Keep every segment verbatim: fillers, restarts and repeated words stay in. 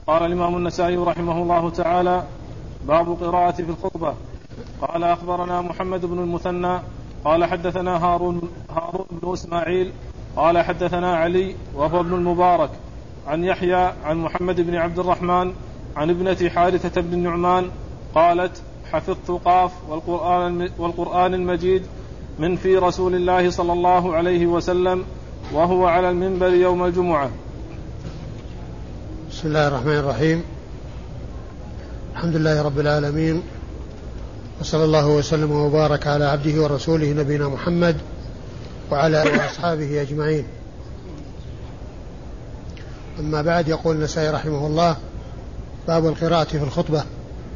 قال الإمام النسائي رحمه الله تعالى: باب قراءة في الخطبة. قال أخبرنا محمد بن المثنى قال حدثنا هارون, هارون بن إسماعيل قال حدثنا علي وهو ابن المبارك عن يحيى عن محمد بن عبد الرحمن عن ابنة حارثة بن النعمان قالت: حفظت قاف والقرآن, والقرآن المجيد من في رسول الله صلى الله عليه وسلم وهو على المنبر يوم الجمعة. بسم الله الرحمن الرحيم. الحمد لله رب العالمين، وصلى الله وسلم وبارك على عبده ورسوله نبينا محمد وعلى آله وأصحابه أجمعين. أما بعد، يقول النسائي رحمه الله: باب القراءة في الخطبة.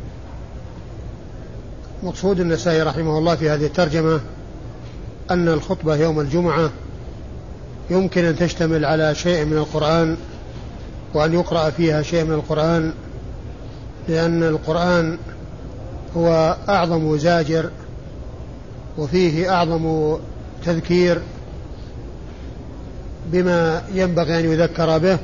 مقصود النسائي رحمه الله في هذه الترجمة أن الخطبة يوم الجمعة يمكن أن تشتمل على شيء من القرآن، وأن يقرأ فيها شيء من القرآن، لأن القرآن هو أعظم زاجر وفيه أعظم تذكير بما ينبغي أن يذكر به،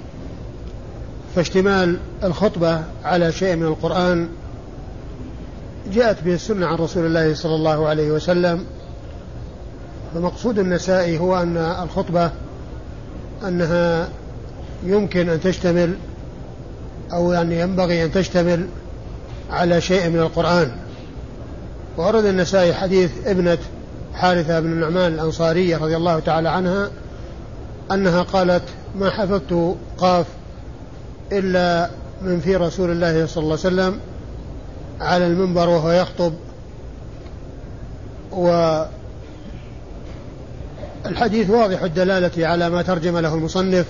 فاشتمال الخطبة على شيء من القرآن جاءت به السنة عن رسول الله صلى الله عليه وسلم. فمقصود النسائي هو أن الخطبة أنها يمكن أن تشتمل أو يعني ينبغي أن تشتمل على شيء من القرآن. وأورد النسائي حديث ابنة حارثة بن النعمان الأنصارية رضي الله تعالى عنها أنها قالت: ما حفظت قاف إلا من في رسول الله صلى الله عليه وسلم على المنبر وهو يخطب. والحديث واضح الدلالة على ما ترجم له المصنف،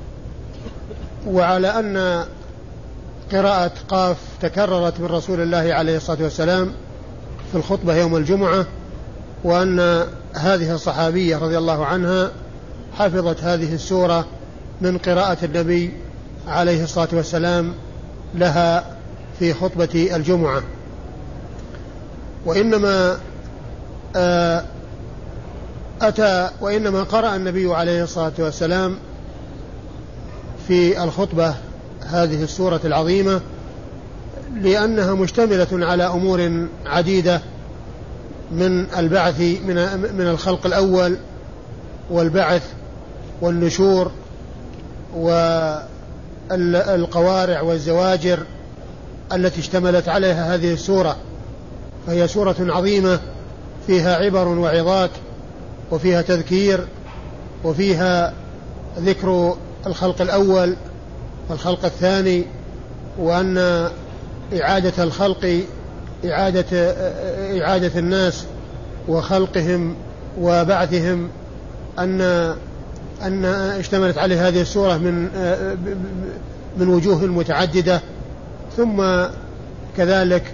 وعلى أن قراءة قاف تكررت من رسول الله عليه الصلاة والسلام في الخطبة يوم الجمعة، وأن هذه الصحابية رضي الله عنها حفظت هذه السورة من قراءة النبي عليه الصلاة والسلام لها في خطبة الجمعة. وإنما أتى وإنما قرأ النبي عليه الصلاة والسلام في الخطبة هذه السورة العظيمة لأنها مشتملة على أمور عديدة، من البعث من من الخلق الأول والبعث والنشور والقوارع والزواجر التي اشتملت عليها هذه السورة. فهي سورة عظيمة فيها عبر وعظات، وفيها تذكير، وفيها ذكر الخلق الأول والخلق الثاني، وأن إعادة الخلق إعادة, إعادة الناس وخلقهم وبعثهم أن أن اشتملت عليه هذه السورة من من وجوه متعددة. ثم كذلك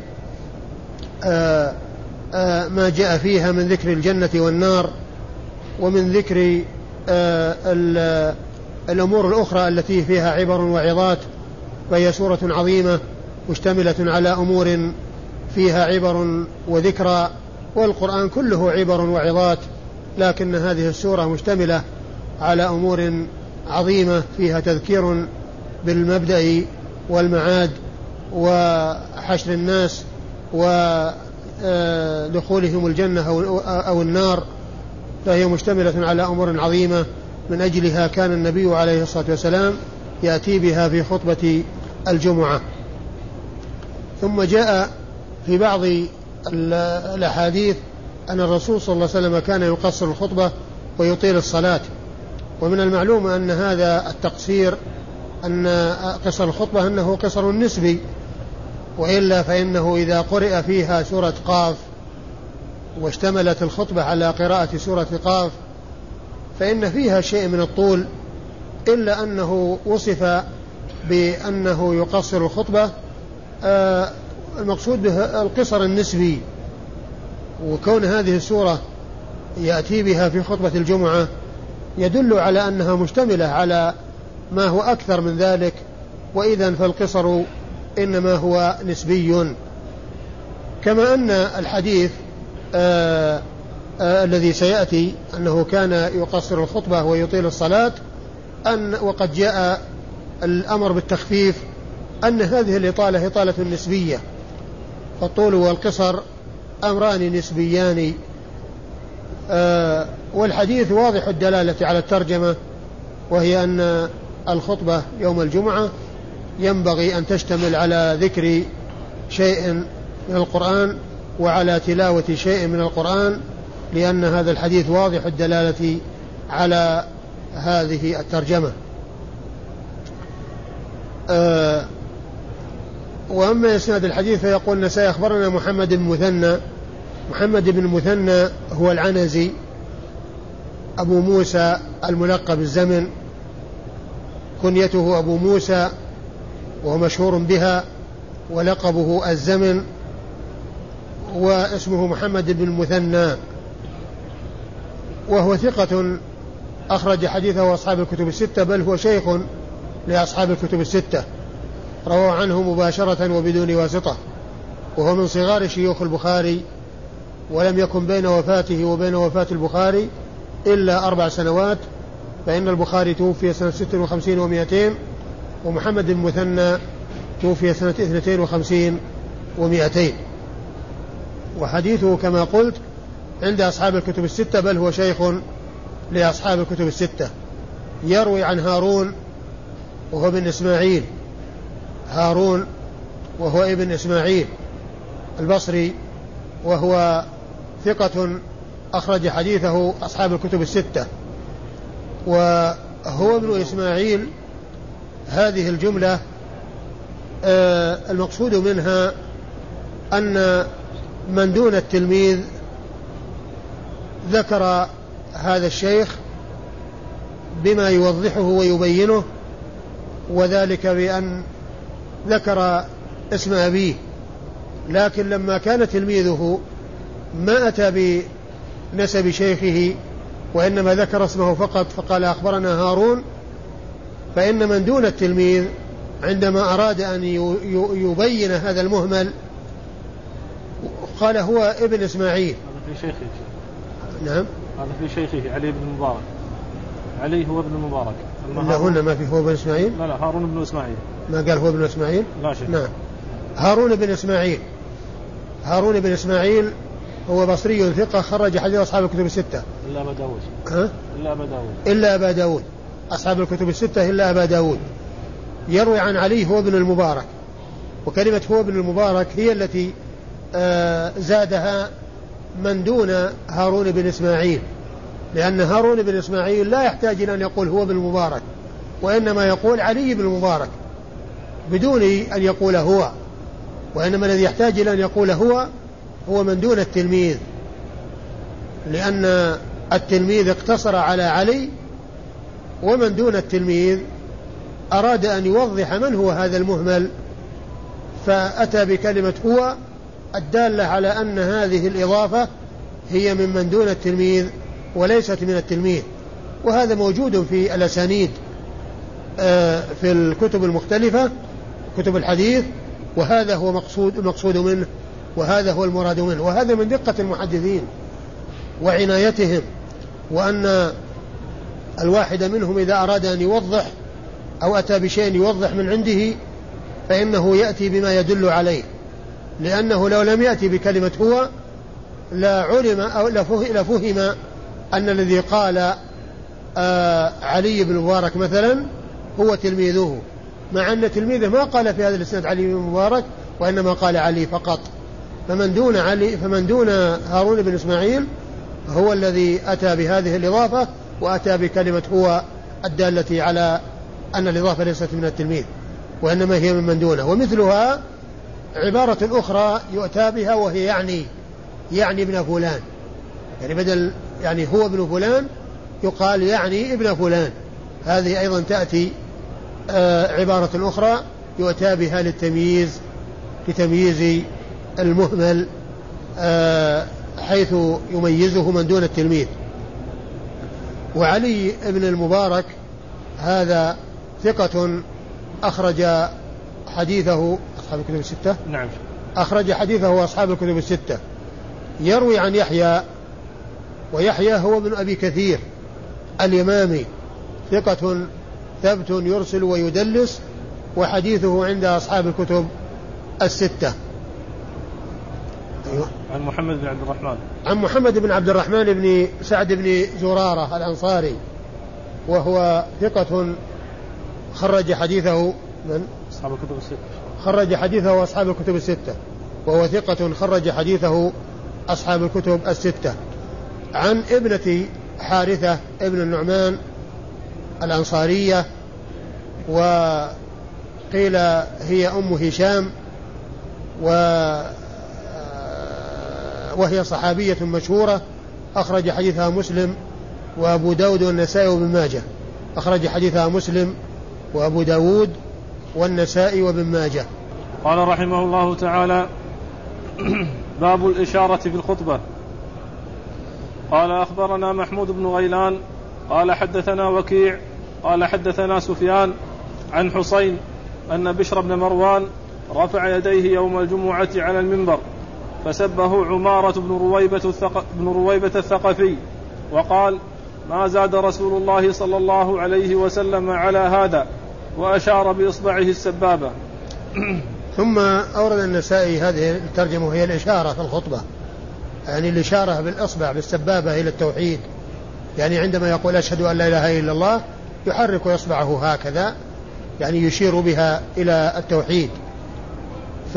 ما جاء فيها من ذكر الجنة والنار، ومن ذكر الأمور الأخرى التي فيها عبر وعظات. فهي سورة عظيمة مشتملة على أمور فيها عبر وذكرى، والقرآن كله عبر وعظات، لكن هذه السورة مشتملة على أمور عظيمة فيها تذكير بالمبدأ والمعاد وحشر الناس ودخولهم الجنة أو النار. فهي مشتملة على أمور عظيمة، من أجلها كان النبي عليه الصلاة والسلام يأتي بها في خطبة الجمعة. ثم جاء في بعض الأحاديث أن الرسول صلى الله عليه وسلم كان يقصر الخطبة ويطيل الصلاة. ومن المعلوم أن هذا التقصير، أن قصر الخطبة أنه قصر نسبي، وإلا فإنه إذا قرئ فيها سورة قاف واشتملت الخطبة على قراءة سورة قاف فإن فيها شيء من الطول، إلا أنه وصف بأنه يقصر الخطبة. آه المقصود به القصر النسبي، وكون هذه السورة يأتي بها في خطبة الجمعة يدل على أنها مشتملة على ما هو أكثر من ذلك، وإذن فالقصر إنما هو نسبي. كما أن الحديث آه آه الذي سيأتي أنه كان يقصر الخطبة ويطيل الصلاة، أن وقد جاء الأمر بالتخفيف أن هذه الإطالة إطالة نسبية، فالطول والقصر أمران نسبيان. آه والحديث واضح الدلالة على الترجمة، وهي أن الخطبة يوم الجمعة ينبغي أن تشتمل على ذكر شيء من القرآن وعلى تلاوة شيء من القرآن، لأن هذا الحديث واضح الدلالة على هذه الترجمة. آه وأما إسناد الحديث فيقول النسائي أخبرنا محمد بن مثنى. محمد بن مثنى هو العنزي أبو موسى الملقب الزمن، كنيته أبو موسى وهو مشهور بها، ولقبه الزمن، واسمه محمد بن المثنى، وهو ثقة أخرج حديثه أصحاب الكتب الستة، بل هو شيخ لأصحاب الكتب الستة، روى عنه مباشرة وبدون واسطة، وهو من صغار شيوخ البخاري، ولم يكن بين وفاته وبين وفاة البخاري إلا أربع سنوات، فإن البخاري توفي سنة ست وخمسين ومائتين، ومحمد بن المثنى توفي سنة اثنتين وخمسين ومائتين، وحديثه كما قلت عند أصحاب الكتب الستة، بل هو شيخ لأصحاب الكتب الستة. يروي عن هارون وهو ابن إسماعيل، هارون وهو ابن إسماعيل البصري، وهو ثقة أخرج حديثه أصحاب الكتب الستة. وهو ابن إسماعيل، هذه الجملة آه المقصود منها أن من دون التلميذ ذكر هذا الشيخ بما يوضحه ويبينه، وذلك بأن ذكر اسم أبيه، لكن لما كان تلميذه ما أتى بنسب شيخه، وإنما ذكر اسمه فقط فقال أخبرنا هارون، فإن من دون التلميذ عندما أراد أن يبين هذا المهمل قال هو ابن إسماعيل. هذا في شيخه. نعم، هذا في شيخه علي بن المبارك. علي هو ابن المبارك. لا هنا ما في هو ابن إسماعيل. لا لا هارون بن إسماعيل. ما قال هو ابن إسماعيل. لا شيء. نعم، هارون بن إسماعيل. هارون بن إسماعيل هو بصري ثقة خرج حديث أصحاب الكتب الستة إلا أبا داود. ها؟ إلا أبا داود. إلا أبا داود، أصحاب الكتب الستة إلا أبا داود. يروي عن علي هو ابن المبارك، وكلمة هو ابن المبارك هي التي آه زادها من دون هارون بن إسماعيل، لأن هارون بن إسماعيل لا يحتاج إلى أن يقول هو ابن المبارك، وإنما يقول علي بن المبارك بدون أن يقول هو، وإنما الذي يحتاج إلى أن يقول هو هو من دون التلميذ، لأن التلميذ اقتصر على علي، ومن دون التلميذ أراد أن يوضح من هو هذا المهمل، فأتى بكلمة هو الدالة على أن هذه الإضافة هي من من دون التلميذ وليست من التلميذ. وهذا موجود في الأسانيد في الكتب المختلفة، كتب الحديث، وهذا هو مقصود المقصود منه، وهذا هو المراد منه. وهذا من دقة المحدثين وعنايتهم، وأن الواحد منهم إذا أراد أن يوضح أو أتى بشيء يوضح من عنده فإنه يأتي بما يدل عليه، لأنه لو لم يأتي بكلمة هو لا علم أو لفهم أن الذي قال آه علي بن مبارك مثلا هو تلميذه، مع أن تلميذه ما قال في هذا الإسناد علي بن مبارك، وإنما قال علي فقط. فمن دون علي فمن دون هارون بن إسماعيل هو الذي أتى بهذه الإضافة، وأتى بكلمة هو الدالة على أن الإضافة ليست من التلميذ وإنما هي من من دونه. ومثلها عبارة أخرى يؤتى بها وهي يعني يعني ابن فلان، يعني بدل يعني هو ابن فلان يقال يعني ابن فلان. هذه أيضا تأتي آه عبارة أخرى يؤتى بها للتمييز، لتمييز المهمل آه حيث يميزه من دون التلميذ. وعلي ابن المبارك هذا ثقة أخرج حديثه أصحاب الكتب الستة. نعم، أخرج حديثه أصحاب الكتب الستة. يروي عن يحيى، ويحيى هو ابن أبي كثير اليمامي، ثقة ثبت يرسل ويدلس، وحديثه عند أصحاب الكتب الستة. أيوة. عن محمد بن عبد الرحمن عن محمد بن عبد الرحمن بن سعد بن زرارة الأنصاري وهو ثقة خرج حديثه من أصحاب الكتب الستة خرج حديثه أصحاب الكتب الستة وهو ثقة خرج حديثه أصحاب الكتب الستة. عن ابنة حارثة ابن النعمان الأنصارية وقيل هي أم هشام وهي صحابية مشهورة أخرج حديثها مسلم وأبو داود والنسائي وابن ماجه. أخرج حديثها مسلم وأبو داود والنسائي وابن ماجه. قال رحمه الله تعالى باب الإشارة في الخطبة. قال أخبرنا محمود بن غيلان قال حدثنا وكيع قال حدثنا سفيان عن حسين أن بشر بن مروان رفع يديه يوم الجمعة على المنبر فسبه عمارة بن رويبة, الثق... بن رويبة الثقفي وقال ما زاد رسول الله صلى الله عليه وسلم على هذا وأشار بإصبعه السبابة. ثم أورد النسائي هذه الترجمة وهي الإشارة في الخطبة, يعني الإشارة بالإصبع بالسبابة إلى التوحيد, يعني عندما يقول أشهد أن لا إله إلا الله يحرك إصبعه هكذا, يعني يشير بها إلى التوحيد. ف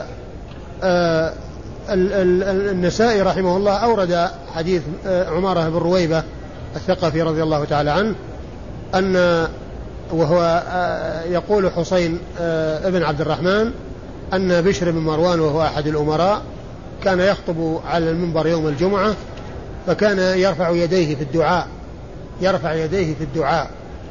النسائي رحمه الله أورد حديث عمارة بن رويبة الثقفي رضي الله تعالى عنه أن وهو يقول حسين ابن عبد الرحمن أن بشر بن مروان وهو أحد الأمراء كان يخطب على المنبر يوم الجمعة فكان يرفع يديه في الدعاء يرفع يديه في الدعاء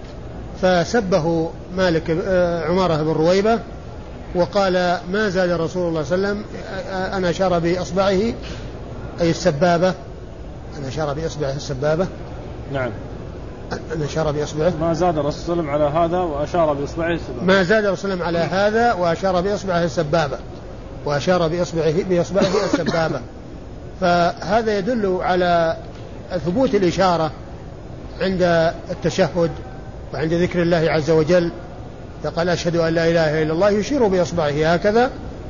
فسبه مالك عمارة بن رويبة وقال ما زاد رسول الله صلى الله عليه وسلم, أنا أشار بإصبعه أي السبابة, أنا أشار بإصبعه السبابة, نعم أنا أشار بإصبعه ما زاد رسول الله على هذا وأشار بإصبعه السبابة ما زاد رسول الله على هذا وأشار بإصبعه السبابة وأشار بإصبعه بإصبعه السبابة. فهذا يدل على ثبوت الإشارة عند التشهد وعند ذكر الله عز وجل. فقال أشهد أن لا إله إلا الله يشير بإصبعه هكذا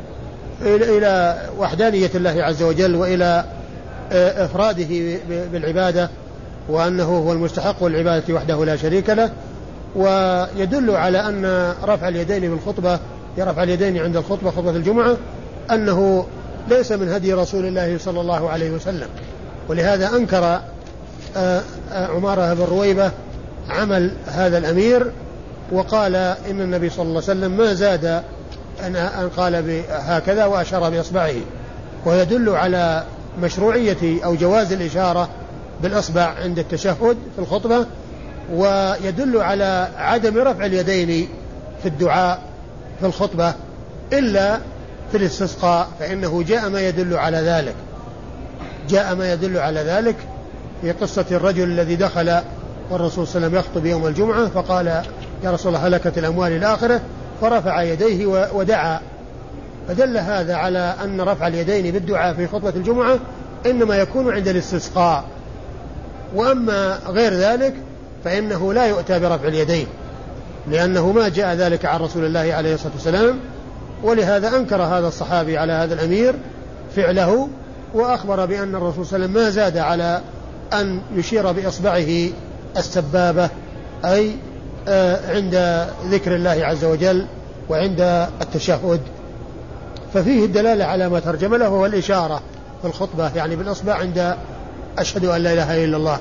إلى وحدانية الله عز وجل وإلى إفراده بالعبادة وأنه هو المستحق العبادة وحده لا شريك له. ويدل على أن رفع اليدين بالخطبة يرفع اليدين عند الخطبة خطبة الجمعة أنه ليس من هدي رسول الله صلى الله عليه وسلم, ولهذا أنكر عمارة بن رويبة عمل هذا الأمير وقال إن النبي صلى الله عليه وسلم ما زاد أن قال هكذا وأشار بإصبعه, ويدل على مشروعية أو جواز الإشارة بالإصبع عند التشهد في الخطبة, ويدل على عدم رفع اليدين في الدعاء في الخطبة إلا في الاستسقاء, فإنه جاء ما يدل على ذلك جاء ما يدل على ذلك في قصة الرجل الذي دخل والرسول صلى الله عليه وسلم يخطب يوم الجمعة فقال يا رسول الله هلكت الأموال إلى آخره, فرفع يديه ودعا. فدل هذا على أن رفع اليدين بالدعاء في خطبة الجمعة إنما يكون عند الاستسقاء, وأما غير ذلك فإنه لا يؤتى برفع اليدين لأنه ما جاء ذلك عن رسول الله عليه الصلاة والسلام. ولهذا أنكر هذا الصحابي على هذا الأمير فعله وأخبر بأن الرسول صلى الله عليه وسلم ما زاد على أن يشير بإصبعه السبابة أي عند ذكر الله عز وجل وعند التشهد. ففيه الدلالة على ما ترجم له هو الإشارة في الخطبة يعني بالإصبع عند أشهد أن لا إله إلا الله.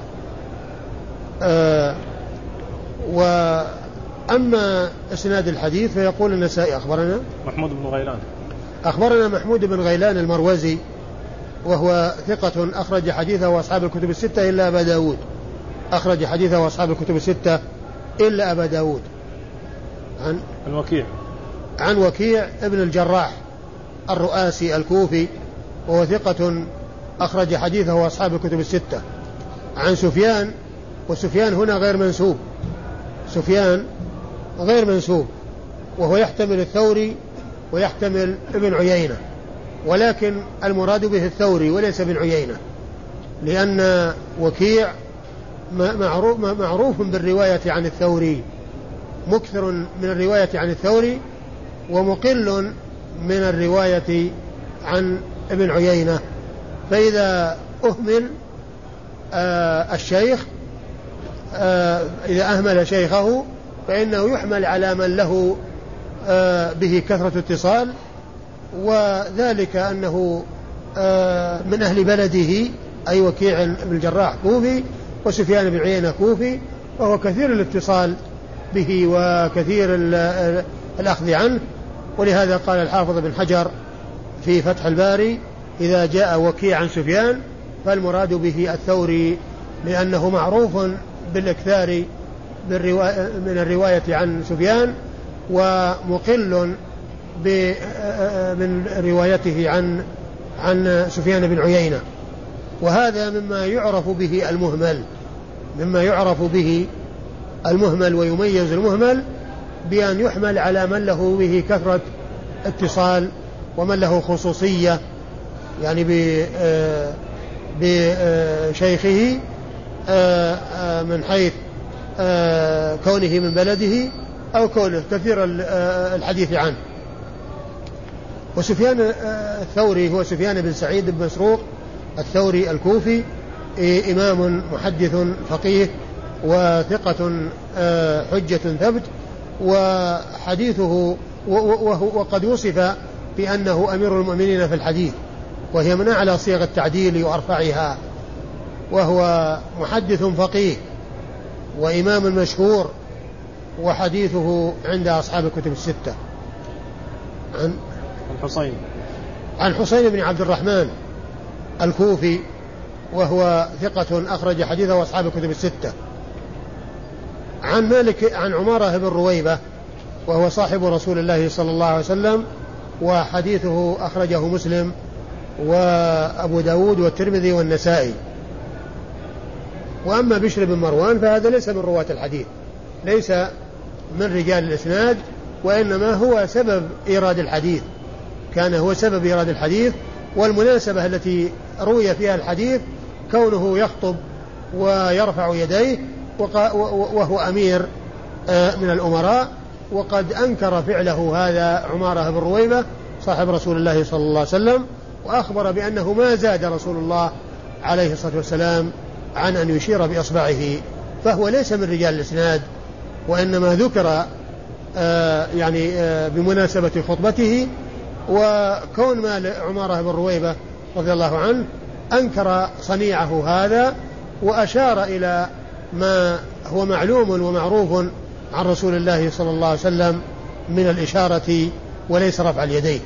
وأما إسناد الحديث فيقول النسائي أخبرنا محمود بن غيلان أخبرنا محمود بن غيلان المروزي وهو ثقة أخرج حديثه وأصحاب الكتب الستة إلا أبا داود أخرج حديثه وأصحاب الكتب الستة إلا أبا داود. عن الوكيع عن وكيع ابن الجراح الرؤاسي الكوفي وهو ثقة أخرج حديثه وأصحاب الكتب الستة. عن سفيان, وسفيان هنا غير منسوب سفيان غير منسوب وهو يحتمل الثوري ويحتمل ابن عيينة, ولكن المراد به الثوري وليس ابن عيينة لأن وكيع معروف, معروف بالرواية عن الثوري مكثر من الرواية عن الثوري ومقل من الرواية عن ابن عيينة. فإذا أهمل آه الشيخ آه إذا أهمل شيخه فإنه يحمل على من له آه به كثرة اتصال، وذلك أنه آه من أهل بلده، أي وكيع بن الجراح كوفي وسفيان بن عيينة كوفي، وهو كثير الاتصال به وكثير الأخذ عنه. ولهذا قال الحافظ بن حجر في فتح الباري إذا جاء وكيع عن سفيان فالمراد به الثوري، لأنه معروف بالإكثار من الرواية عن سفيان ومقل من روايته عن عن سفيان بن عيينة. وهذا مما يعرف به المهمل مما يعرف به المهمل ويميز المهمل بأن يحمل على من له به كثرة اتصال ومن له خصوصية، يعني بشيخه من حيث كونه من بلده أو كونه كثير الحديث عنه. وسفيان الثوري هو سفيان بن سعيد بن مسروق الثوري الكوفي، إمام محدث فقيه وثقة حجة ثبت، وحديثه وقد وصف بأنه أمير المؤمنين في الحديث، وهي من أعلى صيغ التعديل وأرفعها، وهو محدث فقيه وإمام مشهور، وحديثه عند أصحاب الكتب الستة. عن الحسين عن حسين بن عبد الرحمن الكوفي، وهو ثقة أخرج حديثه أصحاب الكتب الستة. عن مالك عن عمارة بن رويبة، وهو صاحب رسول الله صلى الله عليه وسلم، وحديثه أخرجه مسلم وأبو داود والترمذي والنسائي. وأما بشر بن مروان فهذا ليس من رواة الحديث، ليس من رجال الإسناد، وإنما هو سبب إيراد الحديث، كان هو سبب إيراد الحديث. والمناسبة التي روي فيها الحديث كونه يخطب ويرفع يديه وهو أمير من الأمراء، وقد أنكر فعله هذا عمارة بن رويبة صاحب رسول الله صلى الله عليه وسلم، وأخبر بأنه ما زاد رسول الله عليه الصلاة والسلام عن أن يشير بأصبعه، فهو ليس من رجال الإسناد، وإنما ذكر آه يعني آه بمناسبة خطبته. وكون ما عمارة بن رويبة رضي الله عنه أنكر صنيعه هذا، وأشار إلى ما هو معلوم ومعروف عن رسول الله صلى الله عليه وسلم من الإشارة وليس رفع اليدين.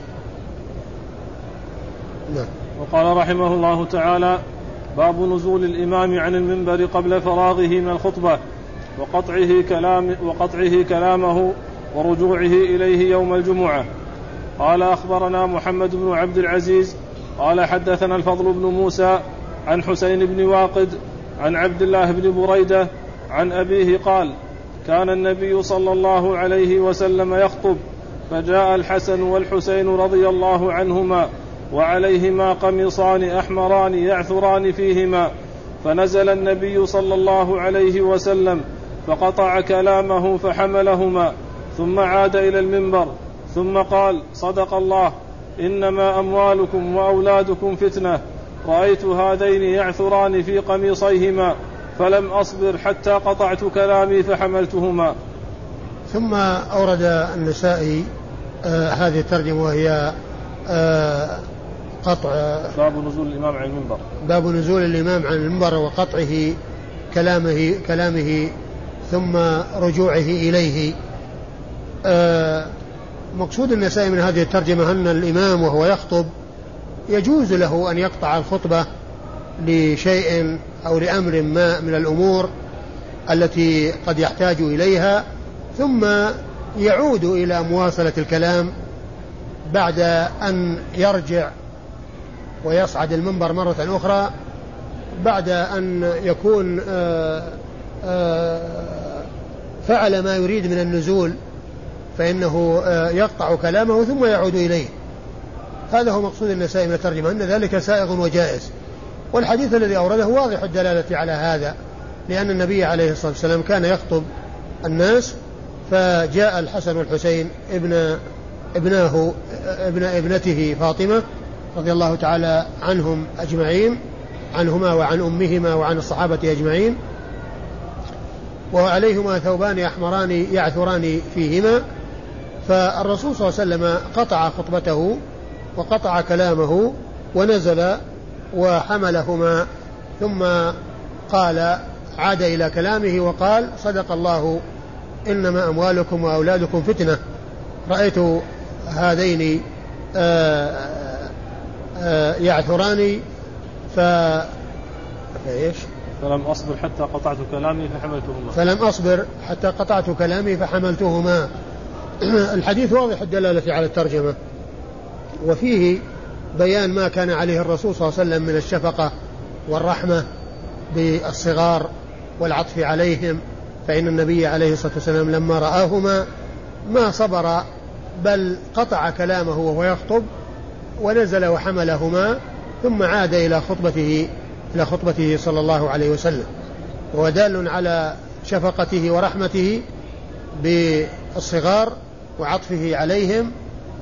نعم. وقال رحمه الله تعالى: باب نزول الإمام عن المنبر قبل فراغه من الخطبة وقطعه, كلام وقطعه كلامه ورجوعه إليه يوم الجمعة. قال: أخبرنا محمد بن عبد العزيز قال حدثنا الفضل بن موسى عن حسين بن واقد عن عبد الله بن بريدة عن أبيه قال: كان النبي صلى الله عليه وسلم يخطب، فجاء الحسن والحسين رضي الله عنهما وعليهما قميصان أحمران يعثران فيهما، فنزل النبي صلى الله عليه وسلم فقطع كلامه فحملهما، ثم عاد إلى المنبر ثم قال: صدق الله، إنما أموالكم وأولادكم فتنة، رأيت هذين يعثران في قميصيهما فلم أصبر حتى قطعت كلامي فحملتهما. ثم أورد النسائي آه هذه الترجمة، وهي آه قطع باب نزول الإمام عن المنبر باب نزول الإمام عن المنبر وقطعه كلامه كلامه ثم رجوعه إليه. آه مقصود النسائي من هذه الترجمة أن الإمام وهو يخطب يجوز له أن يقطع الخطبة لشيء أو لأمر ما من الأمور التي قد يحتاج إليها، ثم يعود إلى مواصلة الكلام بعد أن يرجع ويصعد المنبر مرة أخرى، بعد أن يكون آآ آآ فعل ما يريد من النزول، فإنه يقطع كلامه ثم يعود إليه. هذا هو مقصود النسائي من الترجمة، أن ذلك سائغ وجائز. والحديث الذي أورده واضح الدلالة على هذا، لأن النبي عليه الصلاة والسلام كان يخطب الناس فجاء الحسن والحسين ابن ابناه ابن ابنته فاطمة رضي الله تعالى عنهم أجمعين، عنهما وعن أمهما وعن الصحابة أجمعين، وعليهما ثوبان أحمران يعثران فيهما. فالرسول صلى الله عليه وسلم قطع خطبته وقطع كلامه ونزل وحملهما، ثم قال عاد إلى كلامه وقال صدق الله إنما أموالكم وأولادكم فتنة. رأيت هذين آآ آآ يعثران ف... فإيش فلم أصبر حتى قطعت كلامي فحملتهما فلم أصبر حتى قطعت كلامي فحملتهما. الحديث واضح الدلالة على الترجمة، وفيه بيان ما كان عليه الرسول صلى الله عليه وسلم من الشفقة والرحمة بالصغار والعطف عليهم، فإن النبي عليه الصلاة والسلام لما رآهما ما صبر بل قطع كلامه وهو يخطب ونزل وحملهما، ثم عاد إلى خطبته إلى خطبته صلى الله عليه وسلم. وهو دال على شفقته ورحمته بالصغار وعطفه عليهم،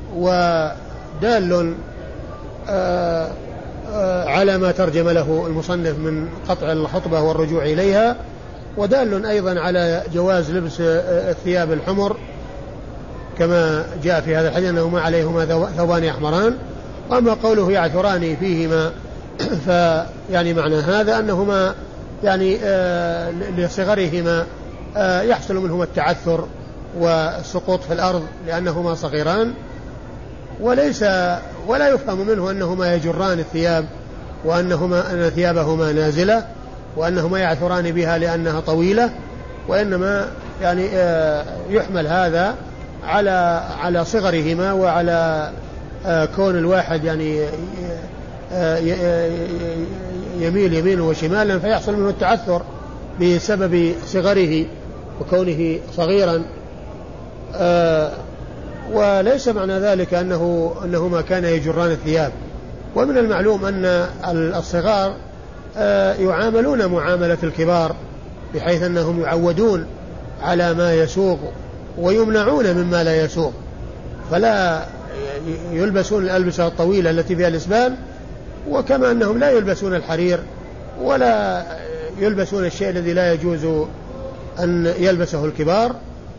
ودال آآ آآ على ما ترجم له المصنف من قطع الخطبة والرجوع إليها، ودال أيضا على جواز لبس الثياب الحمر كما جاء في هذا الحديث أنهما عليهما ثوبان أحمران. وأما قوله يعثران فيهما فيعني معنى هذا أنهما يعني آه لصغرهما آه يحصل منهما التعثر والسقوط في الأرض لأنهما صغيران، وليس ولا يفهم منه أنهما يجران الثياب وأنهما أن ثيابهما نازلة وأنهما يعثران بها لأنها طويلة، وإنما يعني آه يحمل هذا على على صغرهما وعلى آه كون الواحد يعني آه يميل يمينه وشمالا فيحصل منه التعثر بسبب صغره وكونه صغيرا. آه وليس معنى ذلك أنه أنهما كان يجران الثياب. ومن المعلوم أن الصغار آه يعاملون معاملة الكبار بحيث أنهم يعودون على ما يسوق ويمنعون مما لا يسوق، فلا يلبسون الألبسة الطويلة التي فيها الإسبال، وكما أنهم لا يلبسون الحرير ولا يلبسون الشيء الذي لا يجوز أن يلبسه الكبار،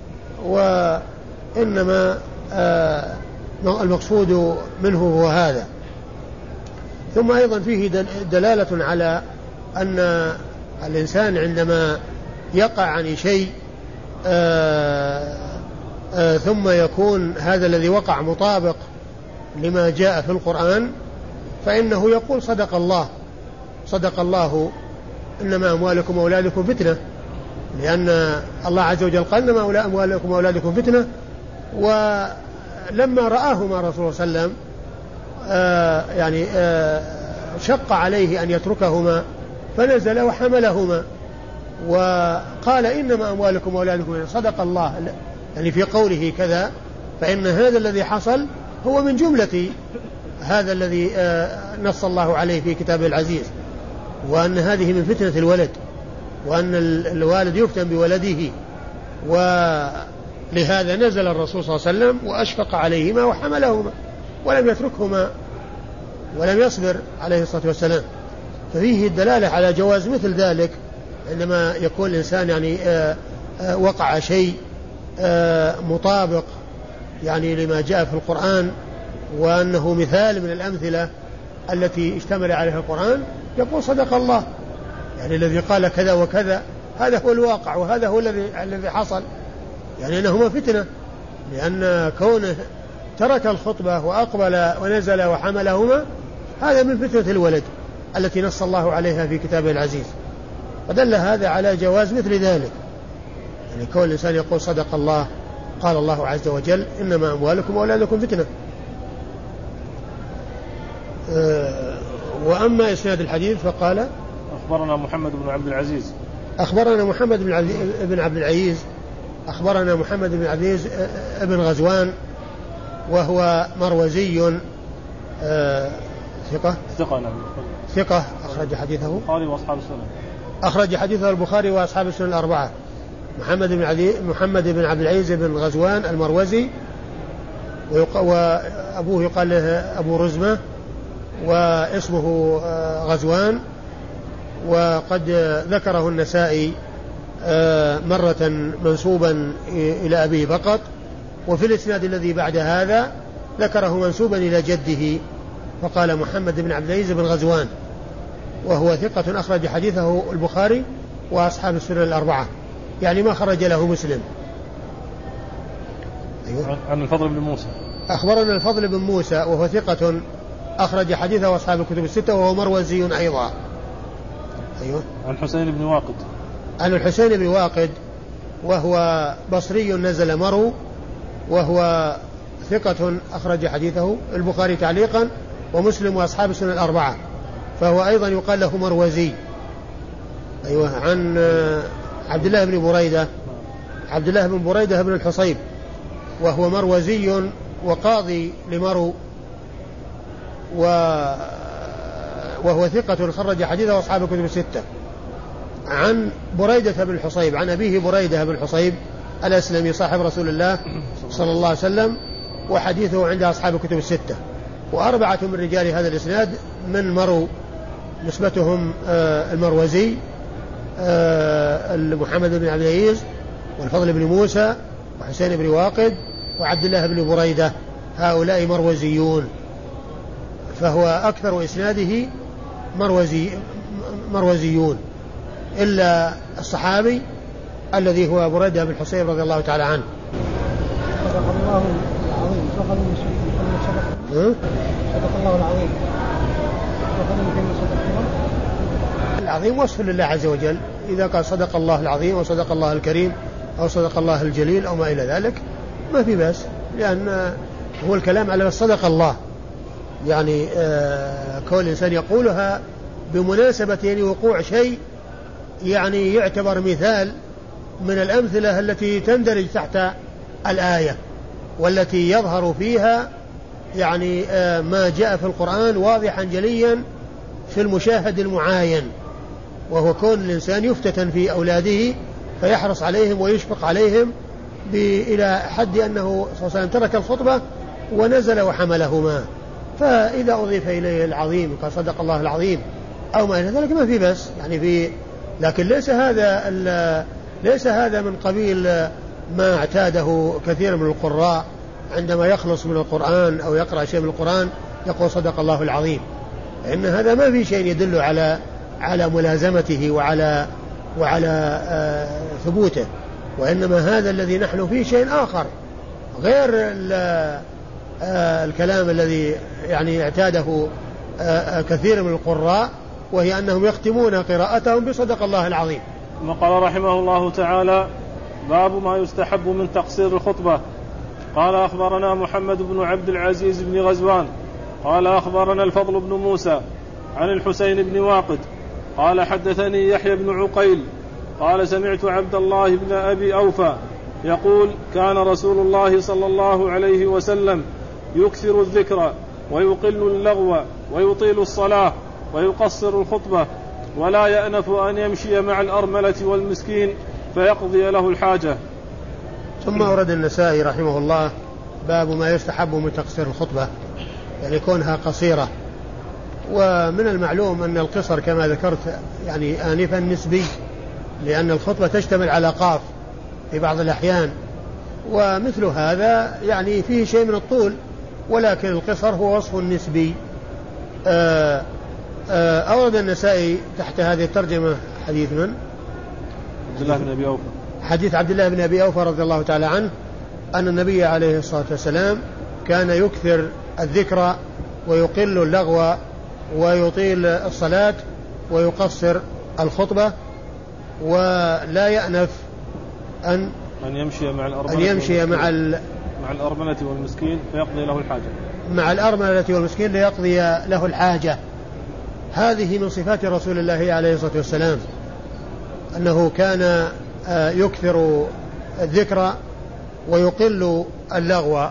وإنما آه المقصود منه هو هذا. ثم أيضا فيه دلالة على أن الإنسان عندما يقع عن شيء آه آه ثم يكون هذا الذي وقع مطابق لما جاء في القرآن فإنه يقول صدق الله صدق الله إنما أموالكم وأولادكم فتنة، لأن الله عز وجل قال إنما أموالكم وأولادكم فتنة. ولما رآهما رسول الله صلى الله عليه وسلم آه يعني آه شق عليه أن يتركهما فنزل وحملهما وقال إنما أموالكم وأولادكم صدق الله، يعني في قوله كذا، فإن هذا الذي حصل هو من جملة هذا الذي نص الله عليه في كتابه العزيز، وأن هذه من فتنة الولد، وأن الوالد يفتن بولده، ولهذا نزل الرسول صلى الله عليه وسلم وأشفق عليهما وحملهما ولم يتركهما ولم يصبر عليه الصلاة والسلام. ففيه الدلالة على جواز مثل ذلك عندما يكون الإنسان يعني وقع شيء مطابق يعني لما جاء في القرآن، وأنه مثال من الأمثلة التي اشتمل عليها القرآن، يقول صدق الله، يعني الذي قال كذا وكذا هذا هو الواقع وهذا هو الذي الذي حصل، يعني أنهما فتنة، لأن كونه ترك الخطبة وأقبل ونزل وحملهما هذا من فتنة الولد التي نص الله عليها في كتابه العزيز. ودل هذا على جواز مثل ذلك، يعني كون الإنسان يقول صدق الله، قال الله عز وجل إنما أموالكم وأولادكم فتنة. أه وأما إسناد الحديث فقال أخبرنا محمد بن عبد العزيز أخبرنا محمد بن عبد العزيز أخبرنا محمد بن عبد العزيز ابن غزوان وهو مروزي أه ثقة ثقة نعم ثقة أخرج حديثه البخاري وأصحاب السنن أخرج حديثه البخاري وأصحاب السنن الأربعة. محمد بن عدي محمد بن عبد العزيز بن غزوان المروزي، وأبوه يقال له أبو رزمة، واسمه غزوان، وقد ذكره النسائي مرة منسوبا إلى أبيه فقط، وفي الإسناد الذي بعد هذا ذكره منسوبا إلى جده فقال محمد بن عبد العزيز بن غزوان، وهو ثقة أخرج حديثه البخاري وأصحاب السنن الأربعة، يعني ما خرج له مسلم. أيوة. عن الفضل بن موسى أخبرنا الفضل بن موسى وهو ثقة أخرج حديثه أصحاب الكتب الستة، وهو مروزي أيضا. أيوة. عن حسين بن واقد عن الحسين بن واقد وهو بصري نزل مرو، وهو ثقة أخرج حديثه البخاري تعليقا ومسلم وأصحاب السنن الأربعة، فهو أيضا يقال له مروزي. أيوة. عن عبد الله بن بريدة عبد الله بن بريدة بن الحصيب، وهو مروزي وقاضي لمرو، وهو ثقة خرج حديثه أصحاب الكتب الستة. عن بريدة بن الحصيب عن أبيه بريدة بن الحصيب الأسلمي صاحب رسول الله صلى الله عليه وسلم، وحديثه عند أصحاب الكتب الستة. وأربعة من رجال هذا الإسناد من مرو نسبتهم المروزي، محمد بن عبد العزيز والفضل بن موسى وحسين بن واقد وعبد الله بن بريدة، هؤلاء مروزيون، فهو أكثر إسناده مروزي مروزيون، إلا الصحابي الذي هو بريدة بن الحصيب رضي الله تعالى عنه. صدق الله العظيم. صدق الله العظيم. العظيم وصف لله عز وجل، إذا قال صدق الله العظيم وصدق الله الكريم أو صدق الله الجليل أو ما إلى ذلك ما في بأس، لأن هو الكلام على صدق الله، يعني آه كل إنسان يقولها بمناسبة يعني وقوع شيء يعني يعتبر مثال من الأمثلة التي تندرج تحت الآية، والتي يظهر فيها يعني آه ما جاء في القرآن واضحا جليا في المشاهد المعاين، وهو كون الإنسان يفتتن في أولاده فيحرص عليهم ويشفق عليهم إلى حد أنه صلى الله عليه وسلم ترك الخطبة ونزل وحملهما، فإذا أضيف إليه العظيم قال صدق الله العظيم أو ما إلى ذلك ما في بس يعني في، لكن ليس هذا ليس هذا من قبيل ما اعتاده كثير من القراء عندما يخلص من القرآن أو يقرأ شيء من القرآن يقول صدق الله العظيم، إن هذا ما في شيء يدل على على ملازمته وعلى وعلى آه ثبوته، وإنما هذا الذي نحن فيه شيء آخر غير آه الكلام الذي يعني اعتاده آه كثير من القراء، وهي أنهم يختمون قراءتهم بصدق الله العظيم. ثم قال رحمه الله تعالى: باب ما يستحب من تقصير الخطبة. قال: أخبرنا محمد بن عبد العزيز بن غزوان قال: أخبرنا الفضل بن موسى عن الحسين بن واقد قال: حدثني يحيى بن عقيل قال: سمعت عبد الله بن أبي أوفى يقول: كان رسول الله صلى الله عليه وسلم يكثر الذكر ويقل اللغو ويطيل الصلاة ويقصر الخطبة ولا يأنف أن يمشي مع الأرملة والمسكين فيقضي له الحاجة. ثم أورد النسائي رحمه الله باب ما يستحب من تقصير الخطبة، يعني كونها قصيرة. ومن المعلوم أن القصر كما ذكرت يعني آنفا نسبي، لأن الخطبة تشتمل على قاف في بعض الأحيان، ومثل هذا يعني فيه شيء من الطول، ولكن القصر هو وصف نسبي. آآ آآ أورد النسائي تحت هذه الترجمة حديث من؟ عبد الله بن أبي أوفى، حديث عبد الله بن أبي أوفى رضي الله تعالى عنه أن النبي عليه الصلاة والسلام كان يكثر الذكر ويقل اللغو ويطيل الصلاة ويقصر الخطبة، ولا يأنف أن أن يمشي مع الأرملة أن يمشي مع ال مع الأرملة والمسكين فيقضي له الحاجة مع الأرملة والمسكين ليقضي له الحاجة. هذه من صفات رسول الله عليه الصلاة والسلام، أنه كان يكثر الذكر ويقل اللغو.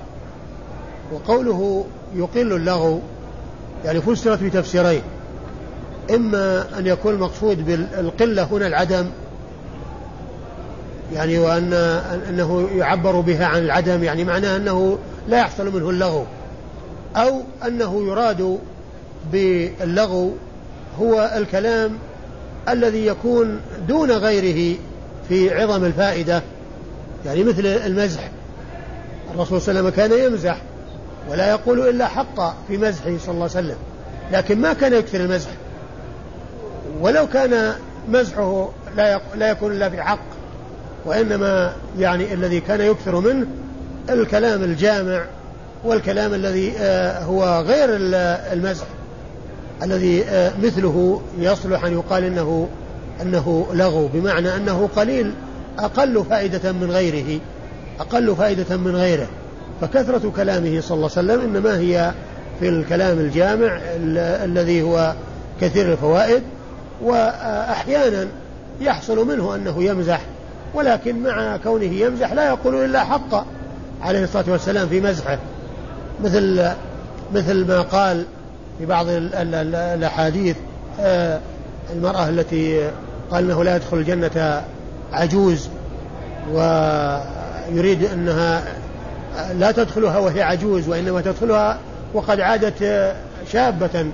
وقوله يقل اللغو يعني فسرت بتفسيرين: إما أن يكون المقصود بالقلة هنا العدم، يعني وأن أنه يعبر بها عن العدم، يعني معناه أنه لا يحصل منه اللغو، أو أنه يراد باللغو هو الكلام الذي يكون دون غيره في عظم الفائدة، يعني مثل المزح. الرسول صلى الله عليه وسلم كان يمزح ولا يقول إلا حقا في مزحه صلى الله عليه وسلم، لكن ما كان يكثر المزح، ولو كان مزحه لا يكون إلا في حق، وإنما يعني الذي كان يكثر منه الكلام الجامع والكلام الذي هو غير المزح، الذي مثله يصلح أن يقال إنه أنه لغو، بمعنى أنه قليل أقل فائدة من غيره أقل فائدة من غيره. فكثرة كلامه صلى الله عليه وسلم إنما هي في الكلام الجامع الذي هو كثير الفوائد، وأحيانا يحصل منه أنه يمزح، ولكن مع كونه يمزح لا يقول إلا حقا عليه الصلاة والسلام في مزحه، مثل مثل ما قال في بعض الأحاديث المرأة التي قال أنه لا يدخل الجنة عجوز، ويريد أنها لا تدخلها وهي عجوز، وإنما تدخلها وقد عادت شابة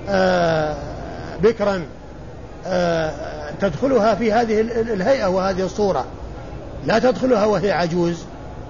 بكرا تدخلها في هذه الهيئة وهذه الصورة، لا تدخلها وهي عجوز.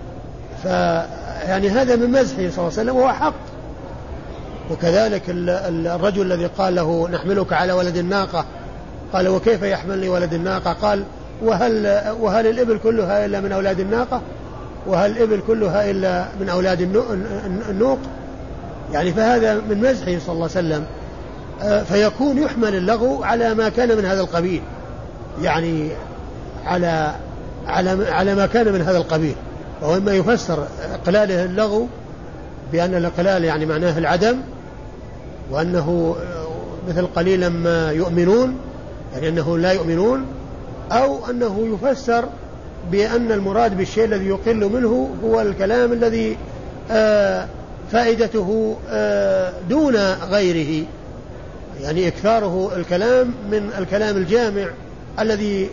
فيعني هذا من مزحه صلى الله عليه وسلم وهو حق. وكذلك الرجل الذي قال له نحملك على ولد الناقة، قال وكيف يحملني ولد الناقة؟ قال وهل, وهل الإبل كلها إلا من أولاد الناقة؟ وهل الإبل كلها إلا من أولاد النوق؟ يعني فهذا من مزحه صلى الله عليه وسلم. فيكون يحمل اللغو على ما كان من هذا القبيل، يعني على على على ما كان من هذا القبيل. وهو إما يفسر إقلاله اللغو بأن الإقلال يعني معناه العدم، وأنه مثل قليلا ما يؤمنون، يعني أنه لا يؤمنون، أو أنه يفسر بأن المراد بالشيء الذي يقل منه هو الكلام الذي فائدته دون غيره، يعني إكثاره الكلام من الكلام الجامع الذي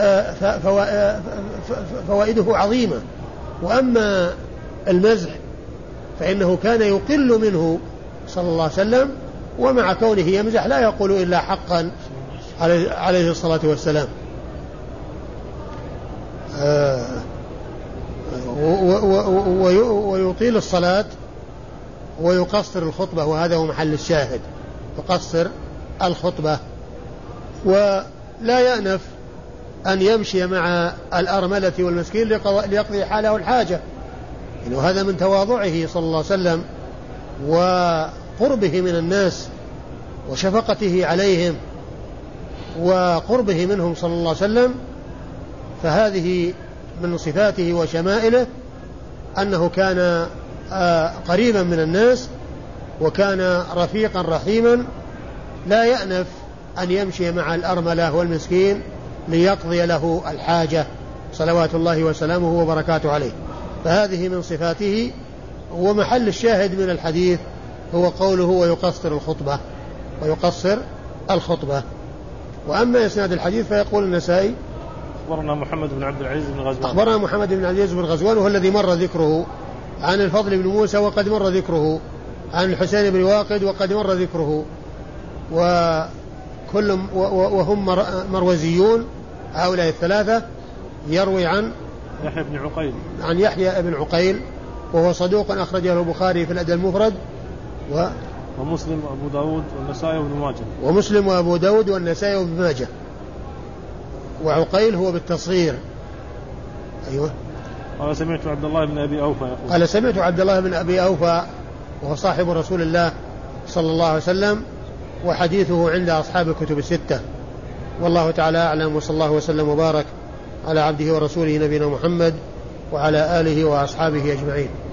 فوائده عظيمة. وأما المزح فإنه كان يقل منه صلى الله عليه وسلم، ومع كونه يمزح لا يقول إلا حقا عليه الصلاة والسلام. ويطيل الصلاة ويقصر الخطبة، وهذا هو محل الشاهد، يقصر الخطبة. ولا يأنف أن يمشي مع الأرملة والمسكين ليقضي حاله الحاجة، يعني وهذا من تواضعه صلى الله عليه وسلم وقربه من الناس وشفقته عليهم وقربه منهم صلى الله عليه وسلم. فهذه من صفاته وشمائله أنه كان قريبا من الناس، وكان رفيقا رحيما، لا يأنف أن يمشي مع الأرملة والمسكين ليقضي له الحاجة صلوات الله وسلامه وبركاته عليه. فهذه من صفاته. ومحل الشاهد من الحديث هو قوله ويقصر الخطبة ويقصر الخطبة. وأما إسناد الحديث فيقول النسائي أخبرنا محمد بن عبد العزيز بن غزوان أخبرنا محمد بن عبد العزيز بن غزوان وهو الذي مر ذكره، عن الفضل بن موسى وقد مر ذكره، عن الحسين بن واقد وقد مر ذكره، وكل وهم مروزيون هؤلاء الثلاثة. يروي عن يحيى بن عقيل عن يحيى بن عقيل وهو صدوق أخرجه البخاري في الأدب المفرد و ومسلم وأبو داود والنسائي وابن ماجه ومسلم وأبو داود والنسائي وابن ماجه. وعقيل هو بالتصغير. أيوة. قال سمعت عبد الله بن أبي أوفى يقول قال سمعت عبد الله بن أبي أوفى وهو صاحب رسول الله صلى الله عليه وسلم، وحديثه عند أصحاب الكتب الستة. والله تعالى أعلم، وصلى الله وسلم وبارك على عبده ورسوله نبينا محمد وعلى آله وأصحابه أجمعين.